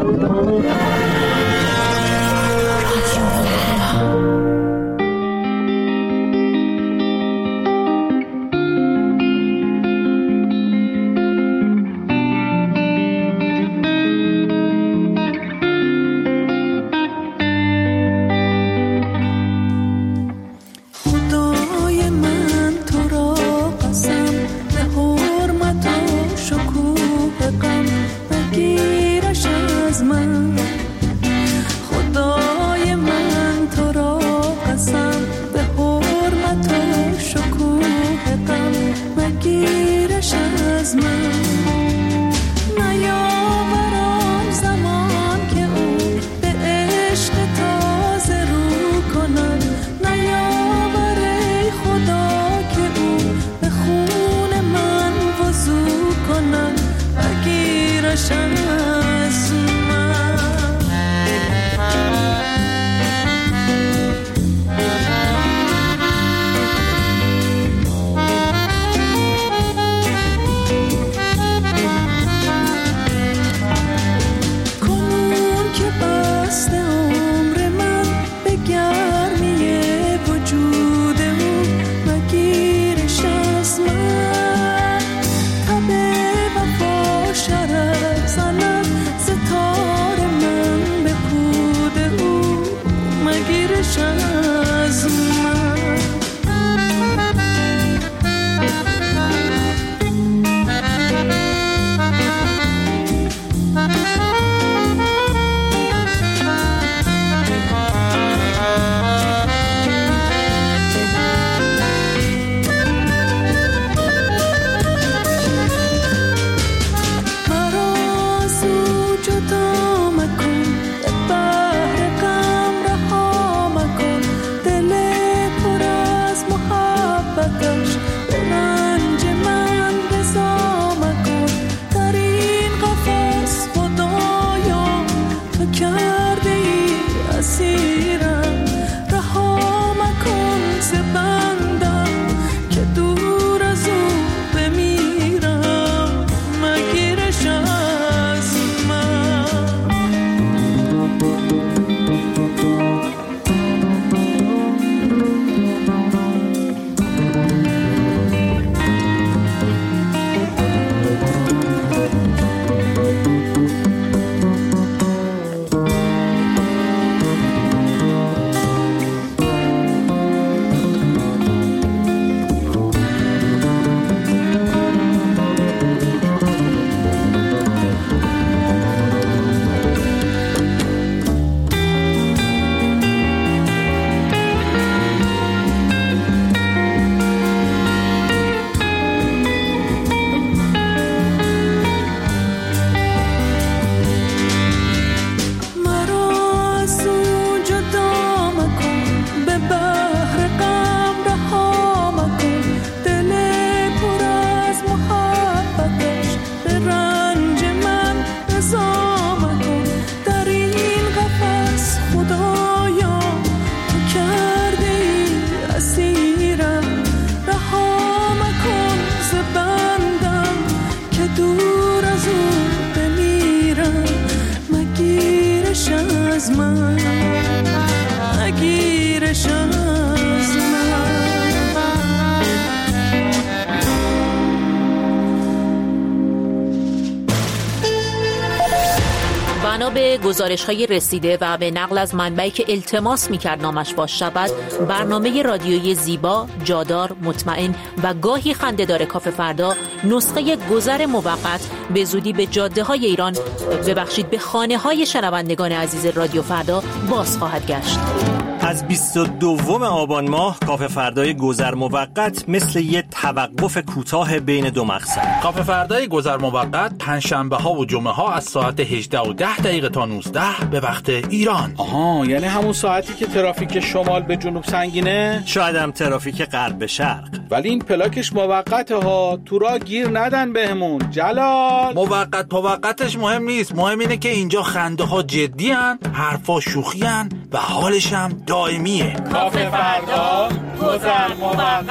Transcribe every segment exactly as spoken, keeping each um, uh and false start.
بنا به گزارش‌های رسیده و به نقل از منبعی که التماس می‌کرد نامش فاش شود، برنامه رادیویی زیبا، جادار، مطمئن و گاهی خنده‌دار کافه فردا نسخه گذر موقت به زودی به جاده‌های ایران، ببخشید به خانه‌های شنوندگان عزیز رادیو فردا باز خواهد گشت. از بیست و دوم آبان ماه کافه فردای گذر موقت مثل یه توقف کوتاه بین دو مقصد. کافه فردای گذر موقت پنجشنبه ها و جمعه ها از ساعت هجده و ده دقیقه تا نوزده به وقت ایران. آها، یعنی همون ساعتی که ترافیک شمال به جنوب سنگینه؟ شاید هم ترافیک غرب به شرق. ولی این پلاکش موقته ها، تو راه گیر ندن بهمون. جلال موقت موقتش مهم نیست، مهم اینه که اینجا خنده ها جدی هن، حرفا شوخی هن و حالش هم دائمیه. کافه فردا گذر موقت.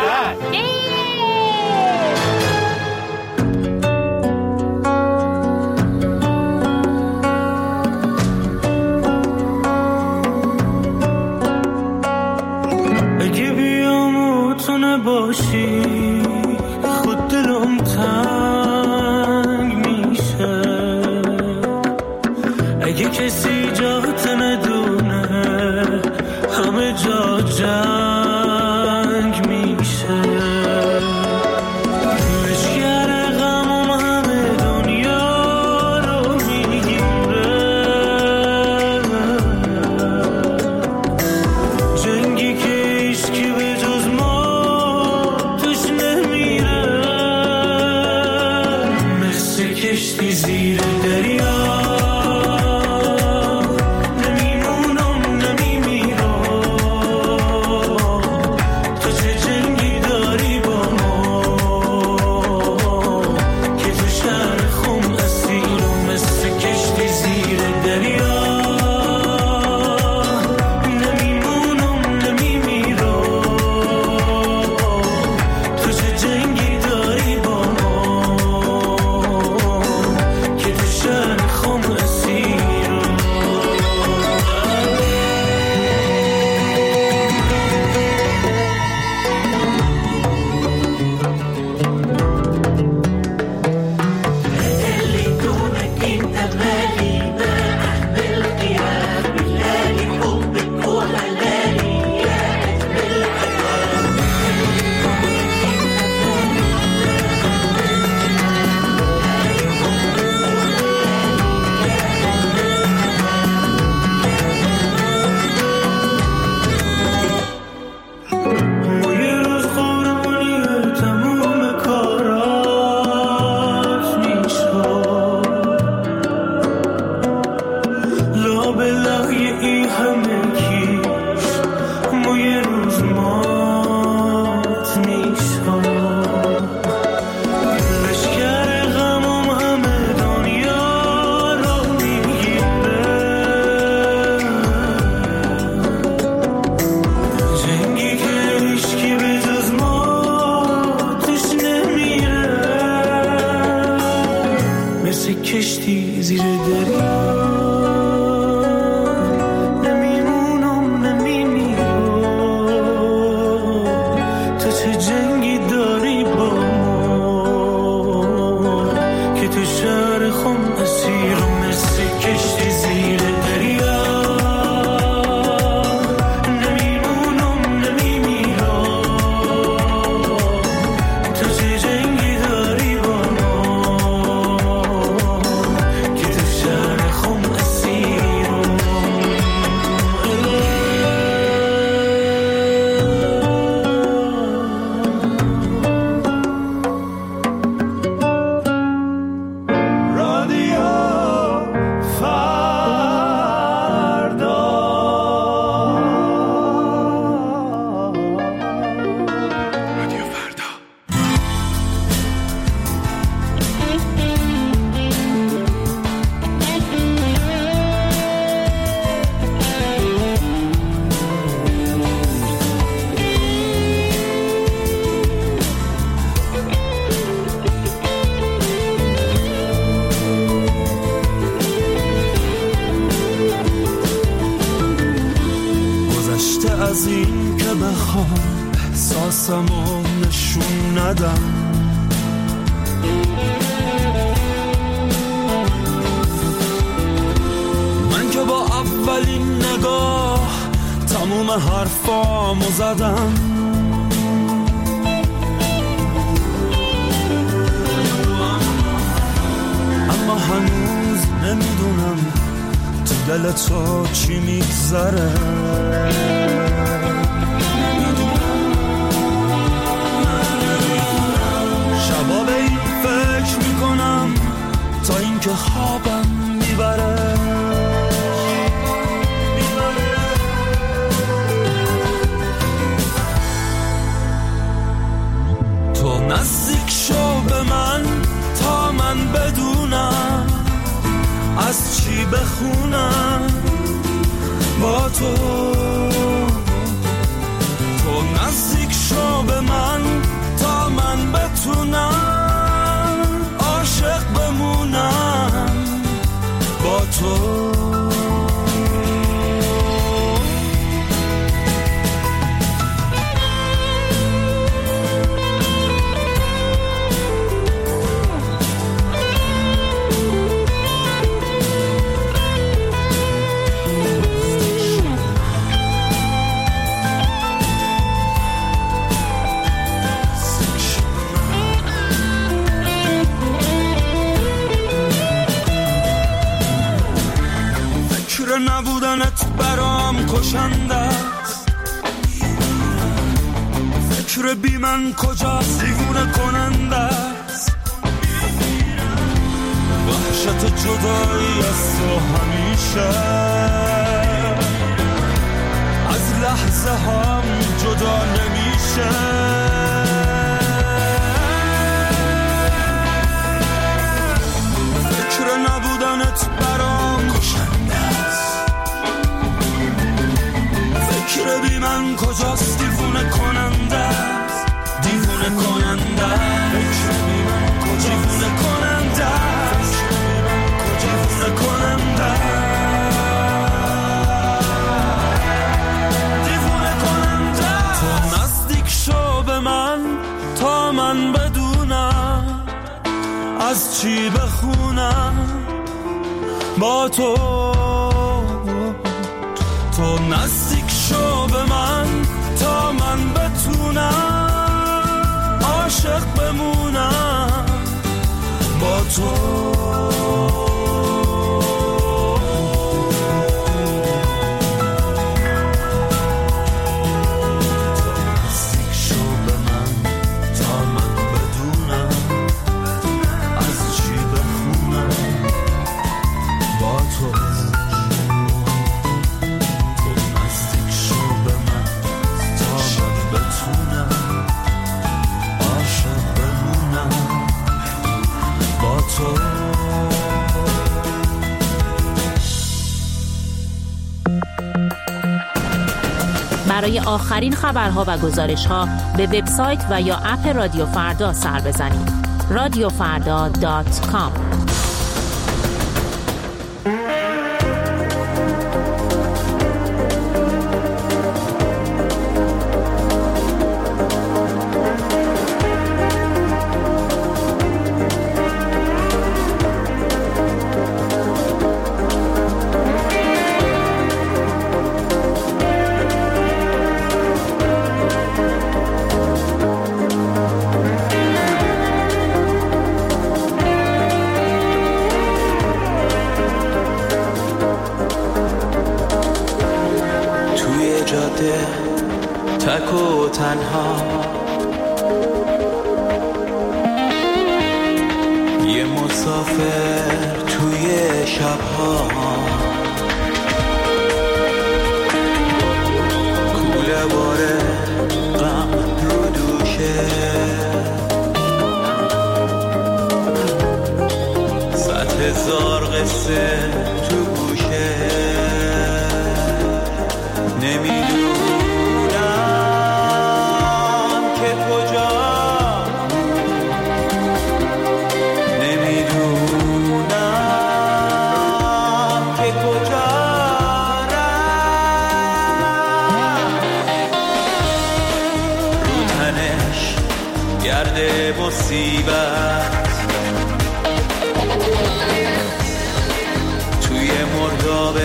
اگه کسی جات ندونه همه جا جنگ میشه. لشگر غمم همه دنیا رو میگیره، جنگی که هیچکی به جز ما توش نمیره. مثل کشتی زیر دریا کشتی زیر دریا نمیمونم نمیمیرم. تو چه جنگی داری با ما که تو شهر خم اسیرم. مثل کشتی زیر دریا نمیمونم نمیمیرم. تو چه جنگی داری با از این که بخوام احساسمو نشون ندم. من که با اولین نگاه تموم حرفامو زدم. اما هنوز نمیدونم تو دل تو چی میگذره. شبا به این فکر میکنم تا اینکه خوابم میبره. تو نزدیک شو به من تا من بدونم از چی بخونم با تو. تو نزدیک شو به من تا من بتونم عاشق بمونم با تو. فکر نبودنت برام کشنده است، فکر بی من کجاست دیوونه کننده است، وحشت جدایی از تو همیشه از لحظه هم جدا نمیشه. فکر نبودنت برام کشنده است، فکر بی من کجاست دیوونه کننده است، دیوونه کننده است، فکر بی من کجاست دیوونه کننده است، دیوونه کننده است. تا من بدونم از چی بخونم با تو، تو نزدیک شو به من تا من بتونم عاشق بمونم با تو. برای آخرین خبرها و گزارش‌ها به وبسایت و یا اپ رادیو فردا سر بزنید. رادیو فردا دات کام. تک و تنها یه مسافر توی شبها، کوله باره غم رو دوشه، صد هزار قصه تو گوشه، نمیدونم که کجا، نمیدونم که کجا رفت، رو تنش گرد مصیبت، توی مرداب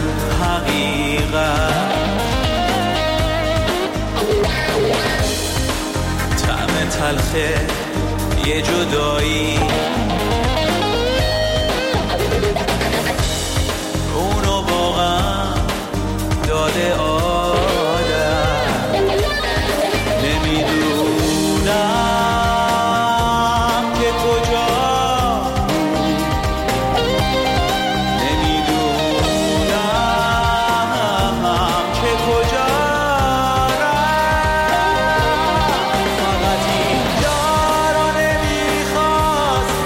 حقیقت، طعم تلخه یه جدایی، اونو واقعا داده آدم، نمیدونم که کجا، نمیدونم که کجا رفت، فقط اینجا رو نمیخواست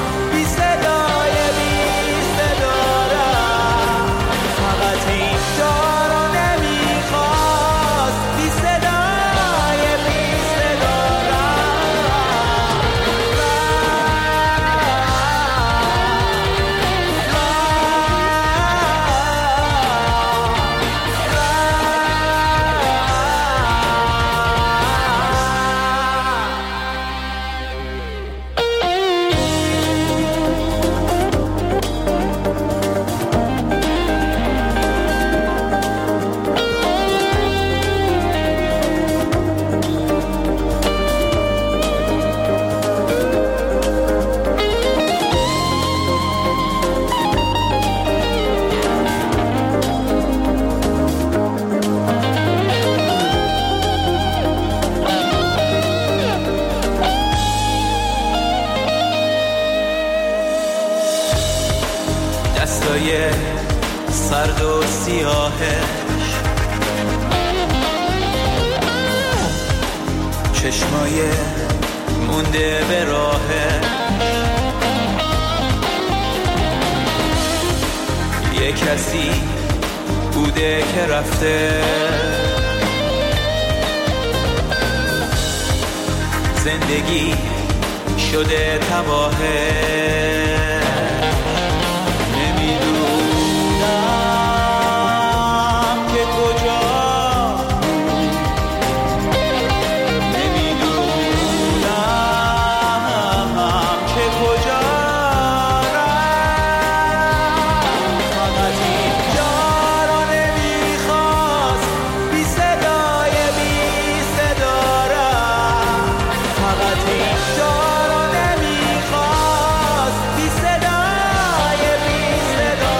سرد و سیاهش، چشمای مونده به راهش، یه کسی بوده که رفته، زندگی شده تباهه. نمیدونم که کجا، نمیدونم که کجا رفت، فقط اینجا رو نمیخواست بی صدای بی صدا رفت، فقط اینجا رو نمیخواست بی صدای بی صدا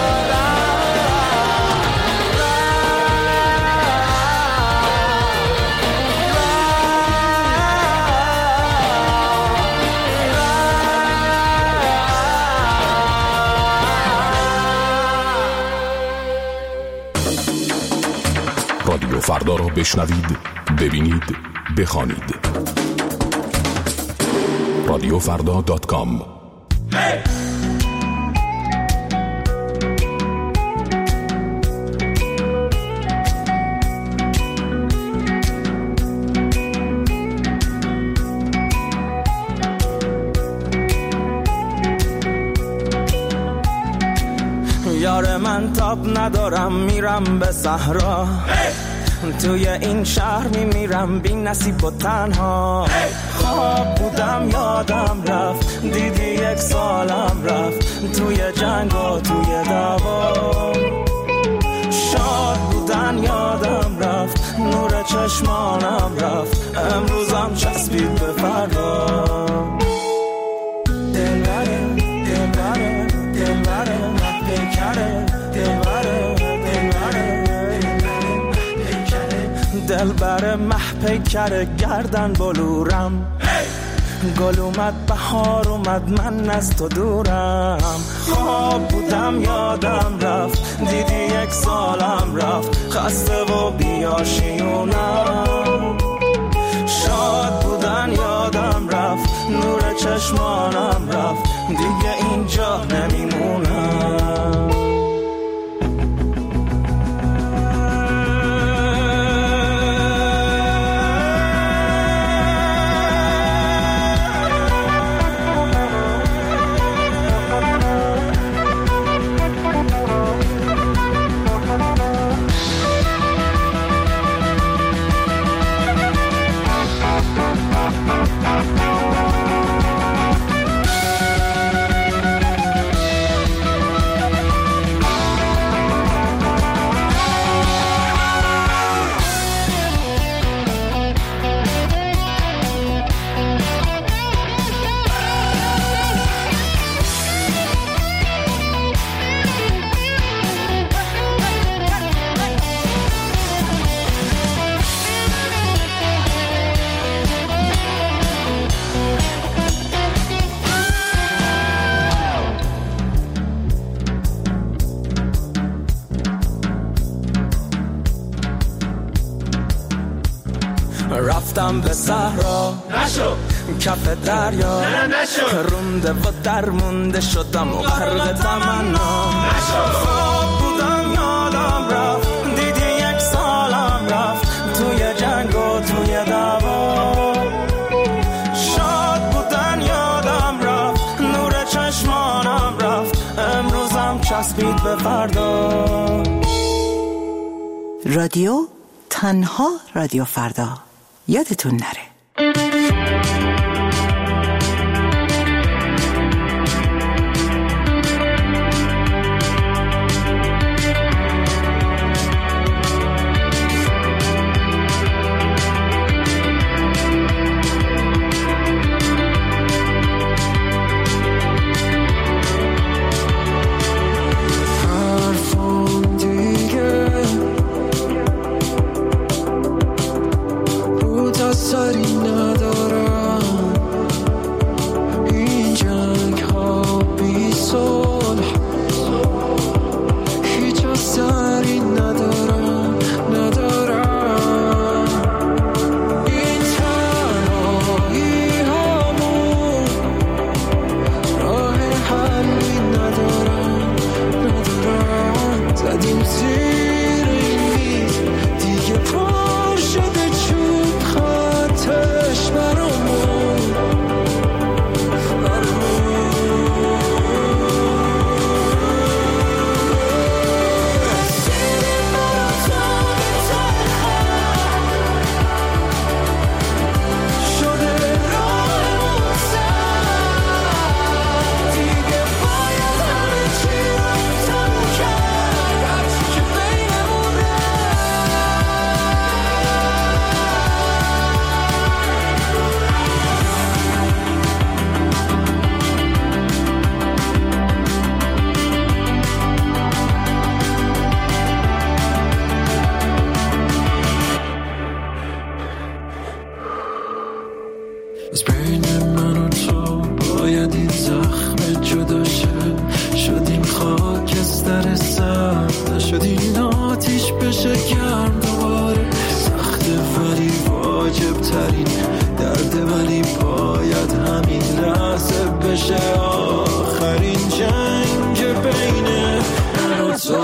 رادیو فردا را بشنوید، ببینید، بخوانید. رادیو فردا دات کام. یار من تاب ندارم میرم به صحرا، توی این شهر میمیرم بی نصیب و تنها. خواب بودم یادم رفت، دیدی یک سالم رفت، توی جنگ و توی دعوا. شاد بودن یادم رفت، نور چشمانم رفت، امروزم چسبید به فردا. دلبره دلبره دلبره من پیکره، دلبره دلبره دلبره مح پیکره گردن بلورم. گل اومد بهار اومد من از تو دورم. خواب بودم یادم رفت، دیدی یک سالم رفت، خسته و بیاشیونم. شاد بودن یادم رفت، نور چشمانم رفت، دیگه اینجا نمیمونم. رفتم به صحرا نشو کف دریا، نه نشو رونده و درمونده شدم و غرق تمنا. خواب بودم یادم رفت، دیدی یک سالم رفت، توی جنگ و توی دعوا. شاد بودن یادم رفت، نور چشمانم رفت، امروزم چسبید به فردا. رادیو تنها رادیو فردا، یادتون نره. سری نداره شد این آتیش بشه گرم دوباره. سخته ولی واجب ترین درده، ولی باید همین لحظه بشه آخرین جنگ بین من و تو.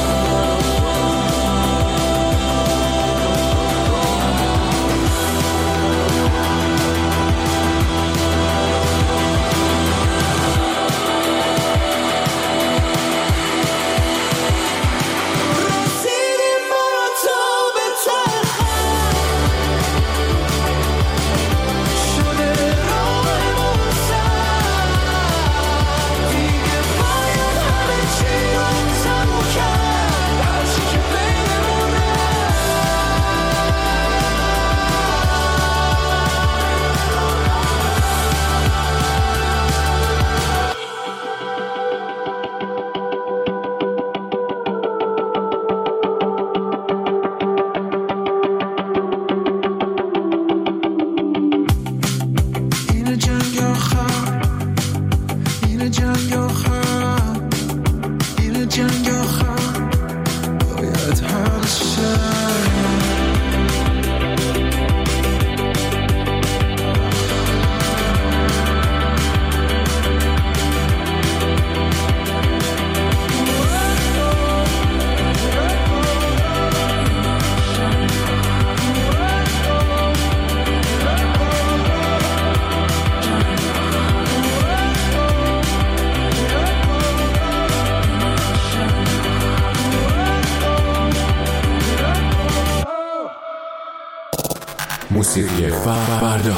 موسیقی فردا.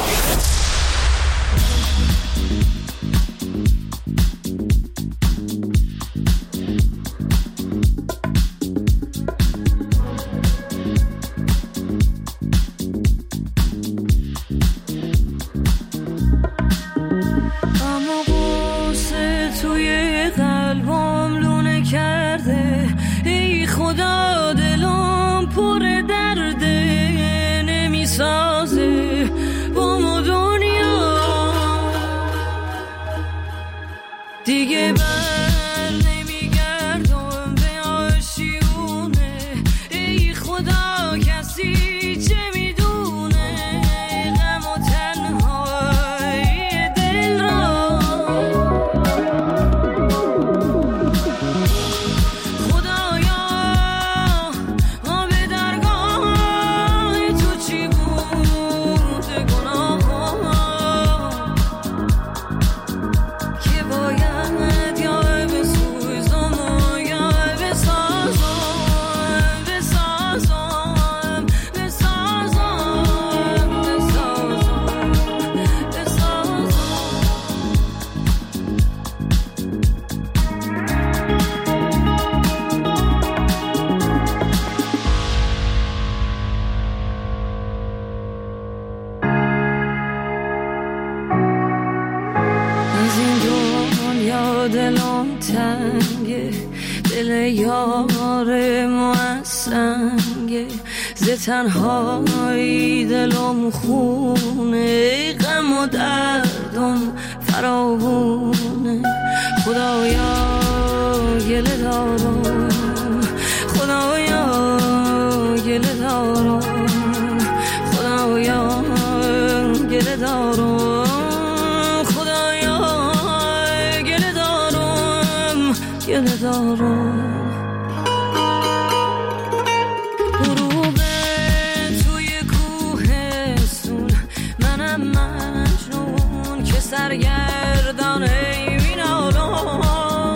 تنهایی دلم خونه، غم و دردم فراوونه. خدایا گله دارم، خدایا گله دارم، خدایا گله دارم، خدایا گله دارم، گله دارم. سرگردان این عالم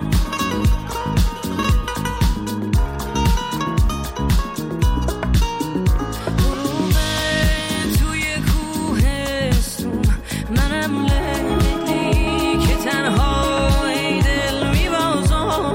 غروب توی کوهستون، منم لیلی که تنها ای دل میبازم.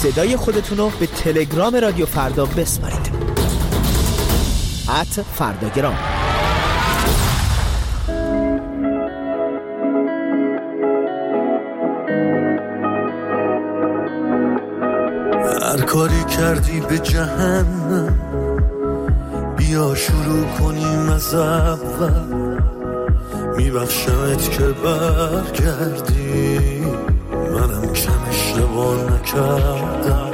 صدای خودتون رو به تلگرام رادیو فردا بسپارید. ات فرداگرام. هر کاری کردی به جهنم، بیا شروع کنیم از اول. میبخشمت که برگردی، منم کم اشتباه نکردم.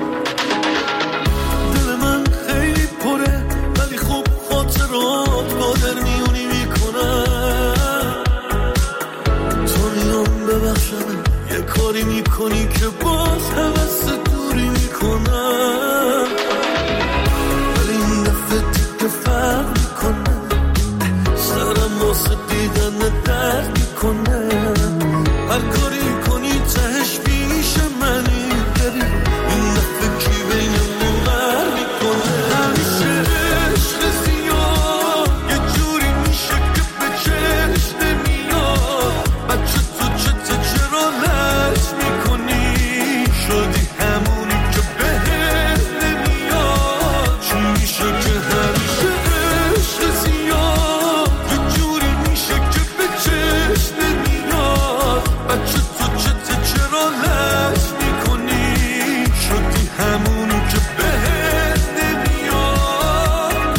دل من خیلی پره ولی خوب خاطرات با در میونی میکنم. تو میام ببخشم یه کاری میکنی که باز حوث دوری میکنم، ولی این دفعه دیگه فرق میکنه، سرم واسه دیدن درد میکنه. هر کاری کنی تهش پیش منی، ببین این دفعه کی بینمون غر میکنه. همیشه عشق زیاد یه جوری میشه که به چشم نمیاد. بچه تو چته چرا لج میکنی، شدی همونی که بهت نمیاد. چی میشه که همیشه عشق زیاد یه جوری میشه که به چشم نمیاد. بچه تو چته چرا لج میکنی، شدی همونی که بهت نمیاد.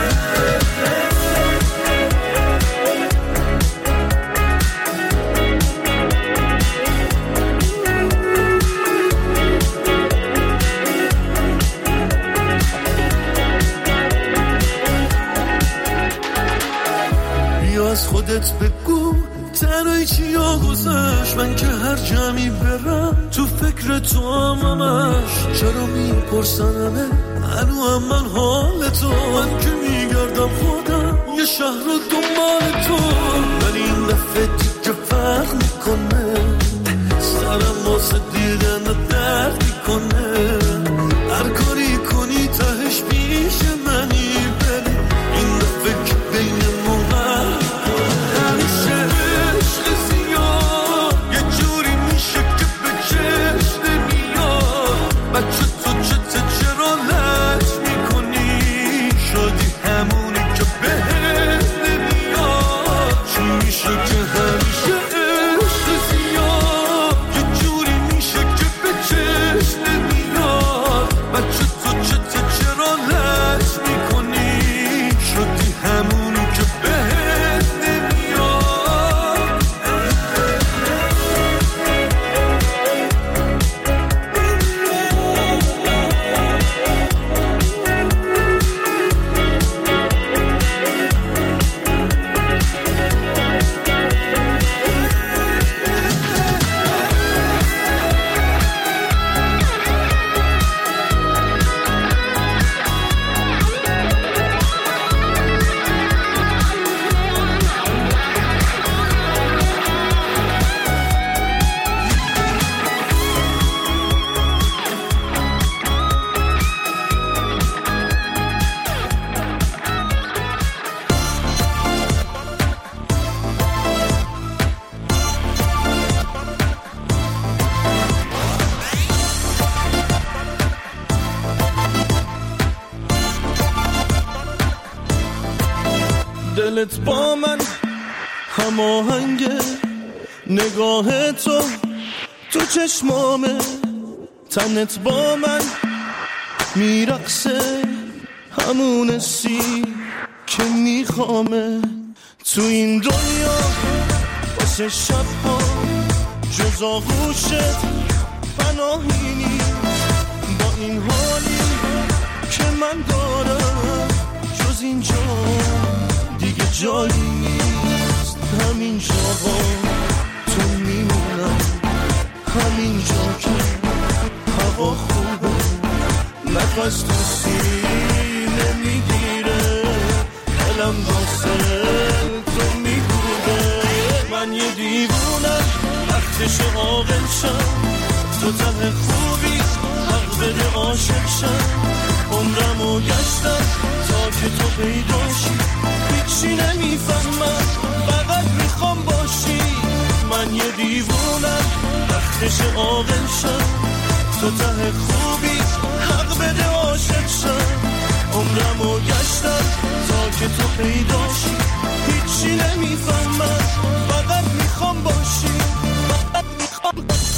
بیا از خودت بگو تنهایی چی ها گذشت. من که هر جمعی برم تو فکر تو همش. چرا میپرسنمه هنو هم من حال تو، من که میگردم خودم یه شهر رو دنبال تو. ولی این دفعه دیگه فرق میکنه، سرم واسه دیدن درد میکنه. هر کاری کنی تهش پیش منی، ببین این دفعه که بینمون غر میکنه. همیشه عشق زیاد یه جوری میشه که به چشم نمیاد. بچه تو چته چرا لج میکنی، شدی همونی که بهت نمیاد. چی میشه که همیشه عشق زیاد یه جوری میشه که به چشم نمیاد. بچه تو چته چرا لج میکنی، شدی همونی که بهت نمیاد. دلت با من هماهنگه، نگاه تو تو چشمامه، تنت با من میرقصه، همون سی که میخوامه. تو این دنیا واسه شبها جز آغوشت پناهی نیست. با این حالی که من دارم جز اینجا دیگه جایی نیست. همین جاها تو میمونم، همین جا که هوا خوبه، نفس تو سینه میگیره، دلم واسه تو میگوده. من یه دیوونم وقتش عاقل شم، تو ته خوبی حق بده عاشق شم. عمرمو گشتم تا که تو پیداشی، هیچی نمیفهمم فقط میخوام باشی. من یه دیوونم وقتش عاقل شم، تو ته خوبی حق بده عاشق شم عمرمو گشتم تا که تو پیداشی هیچی نمیفهمم فقط میخوام باشی فقط میخوام باشی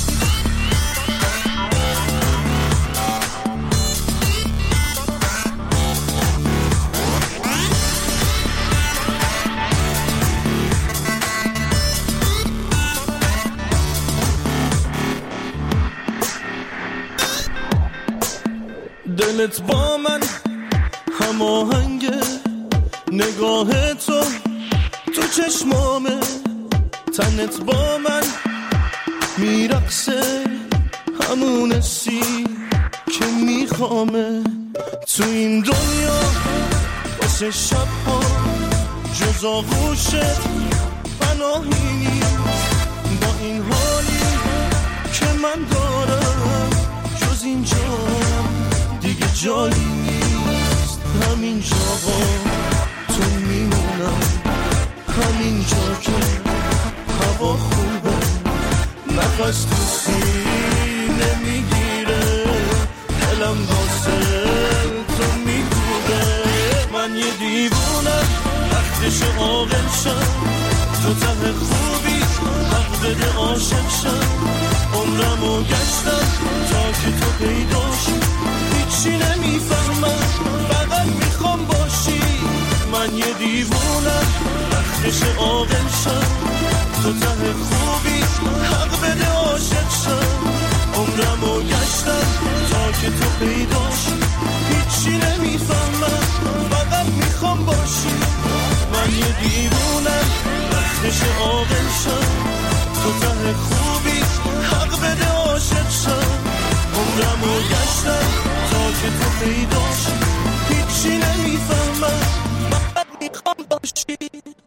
دلت با من هماهنگه نگاه تو تو چشمامه تنت با من میرقصه همون حسی که میخوامه تو این دنیا واسه شبها جز آغوشت پناهی نیست با این حالی که من دارم جز اینجا دیگه جایی نیست همین جاها تو میمونم همین جا که هوا خوبه نفس تو سینه میگیره دلم واسه تو میگوده من یه دیوونم وقتش عاقل شم تو ته خوبی حق بده عاشق شم عمرمو گشتم تا که تو پیداشی هیچی نمیفهمم فقط میخوام باشی من یه دیوونم وقتش عاقل شم تو ته خوبی حق بده عاشق شم عمرمو گشتم تا که تو پیداشی هیچی نمیفهمم فقط میخوام باشی من یه دیوونم وقتش عاقل شم تو ته خوبی حق بده عاشق شم عمرمو گشتم تا که تو پیداشی هیچی نمیفهمم فقط میخوام باشی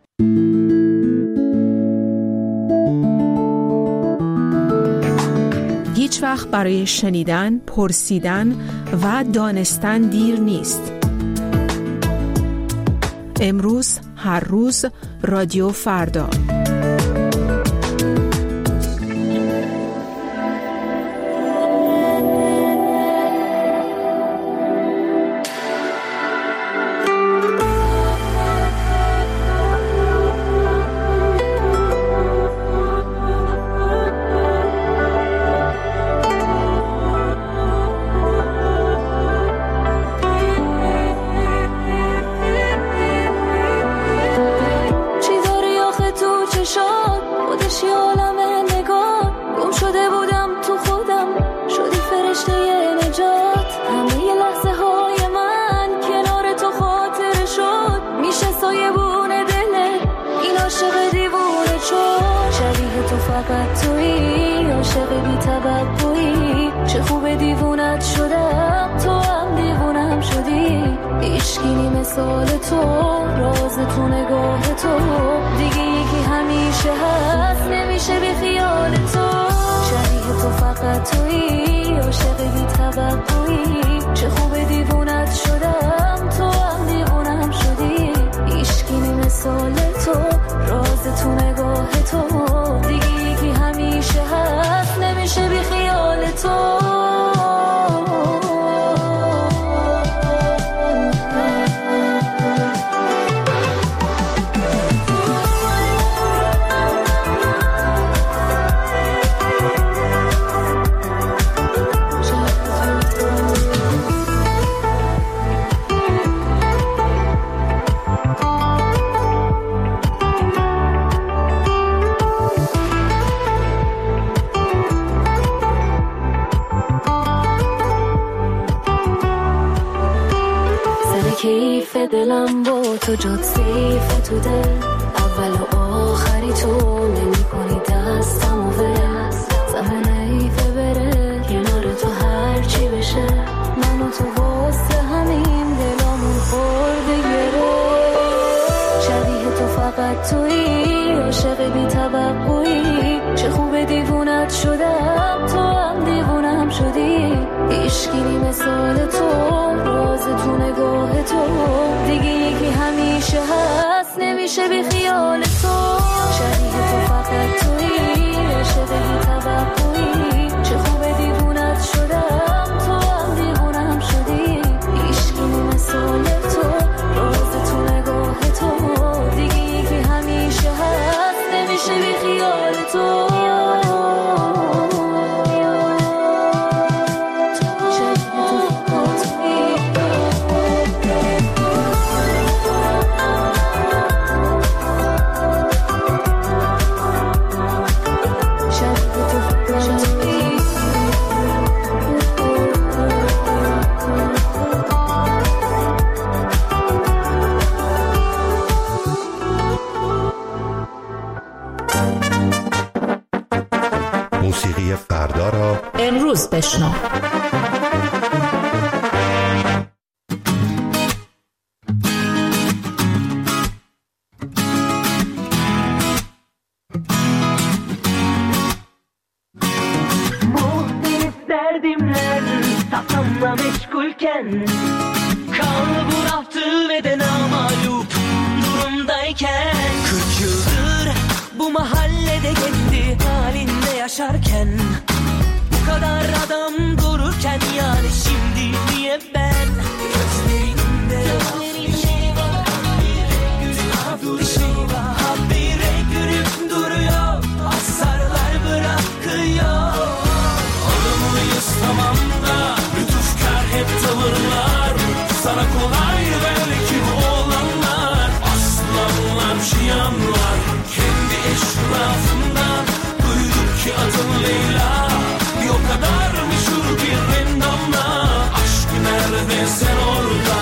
هیچ وقت برای شنیدن، پرسیدن و دانستن دیر نیست. امروز، هر روز، رادیو فردا. دلم با تو جد سیف تو دل اول و آخری تو نمی کنی دستم و ول زمان ایفه بره کنار تو هر چی بشه من و تو واسه همین دلامون خورده گره شبیه تو فقط تویی عاشق بی توقعی چه خوب دیوونت شدم تو هم دیوونم شدی عشقی مثال تو راز تو نگاه تو دیگه یکی همیشه هست نمیشه بی خیال تو شبیه تو فقط تویی عاشق بی توقعی چه خوب دیوونت شدم بشنو. Derdimle tasamla meşgulken, kalburaftı ve de namalup durumdayken, kırk yıldır bu mahallede kendi halinde yaşarken, bu kadar adam dururken, yani şimdi niye ben gözlerinde bir şey var, bir şey var, habire gülüp duruyor, asarlar bırakıyor. Tamam da lütufkar hep tavırlar, sana kolay belki bu olanlar, aslanlar şiyanlar, kendi eşrafından duyduk ki adın Leyla, bir o kadar meşhur bir endamla, aşk nerede sen orada?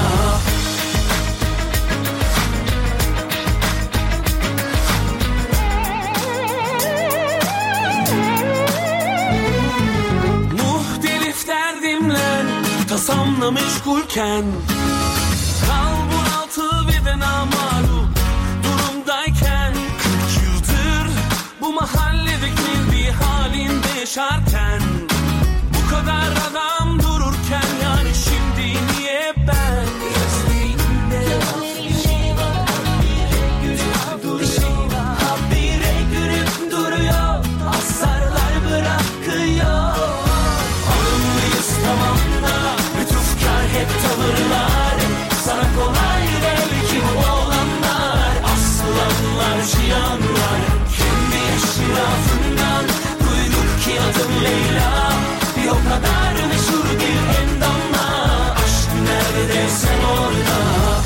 Tasamla meşgulken, kalbun altı ve de namalup durumdayken, kırk yıldır bu mahallede kendi halinde yaşarken, bu kadar adam dururken, yani şimdi niye ben gözlerinde bir şey var, bir şey var, habire gülüp duruyor, asarlar bırakıyor. Alımlıyız tamam da hep tavırlar, sana kolay belki bu olanlar, aslanlar şiyanlar, kendi eşrafından duyduk ki adın Leyla, bir o kadar meşhur bir endamla, aşk nerede sen orada?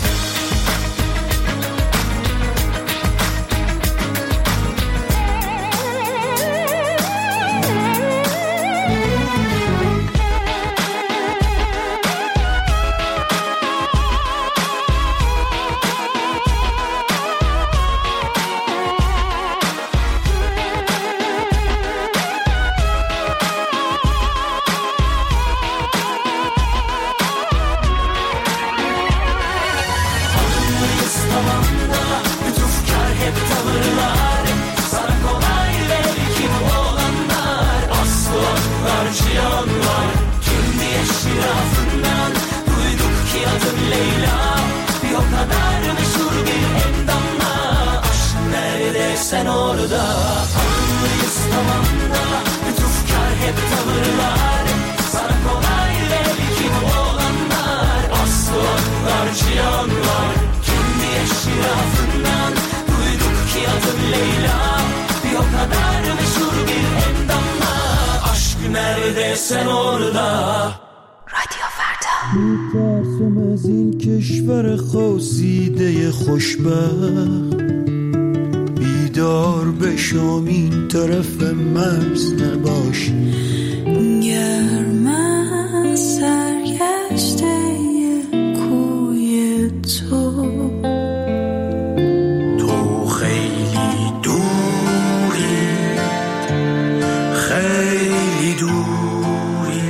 Sen orada anlıyız tamam da lütufkar hep tavırlar, sana kolay belki bu olanlar, aslanlar cihanlar, kendi eşrafından duyduk ki adın Leyla, bir o kadar meşhur bir endamla, aşk nerede sen orada? رادیو فردا. میترسم از این کشور خاصیده خوشبخت، بیدار بشم این طرف مرز نباش، گرم سرگشته کوی تو، تو خیلی دوری، خیلی دوری،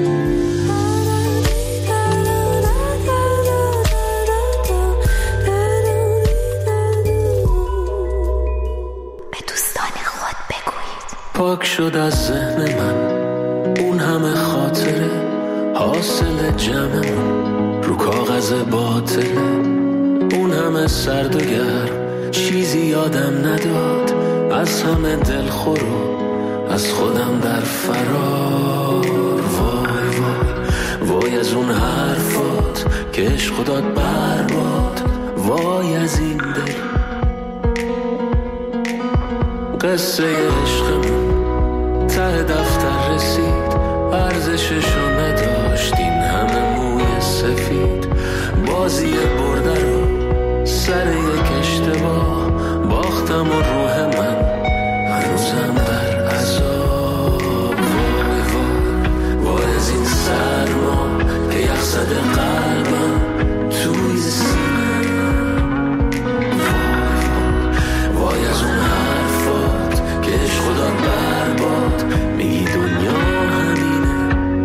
پاک شد از ذهن من اون همه خاطره، حاصل جمعمون رو کاغذ باطله، اون همه سرد و گرم چیزی یادم نداد، از همه دلخور و از خودم در فرار. وای وای وای از اون حرفات که عشق داد برباد، وای از این دل قصه عشقمون ته دفتر رسید، ارزششو نداشت این همه موی سفید، بازی برده رو سر یک اشتباه باختم و روح من هنوزم در عذاب. وای وای وای از این سرما که یخ زده قلبم توی سینه، وای وای وای از اون حرفات که عشق داد برباد، میگی دنیا همینه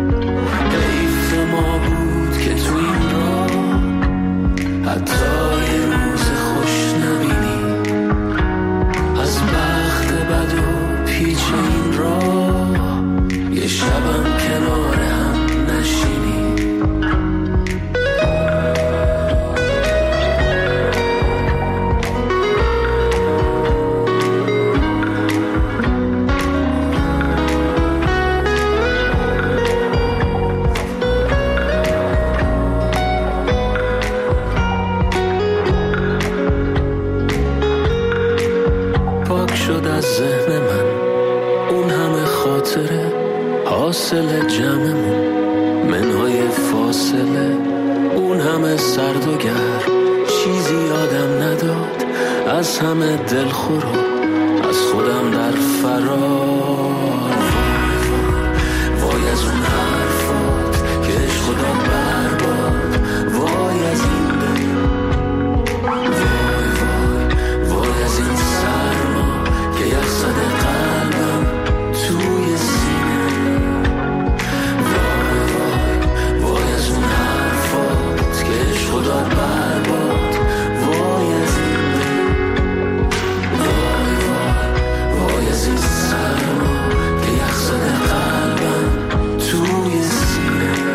ذهن من، اون همه خاطره حاصل جمعمون، منهای فاصله اون همه سرد و گرم، چیزی یادم نداد از همه دلخورو، از خودم در فرار. وای از اون حرفات که عشق خدا برباد، وای از این دل، وای وای وای از این سرما که یخزد قلبم توی سینه، وای وای وای از اون حرفات که عشق خدا برباد، وای از این دل، وای وای وای از این سرما که یخزد قلبم توی سینه.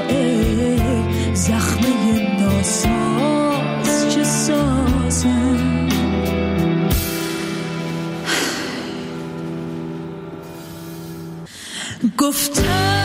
زخمه ناساز چه سازم گفتم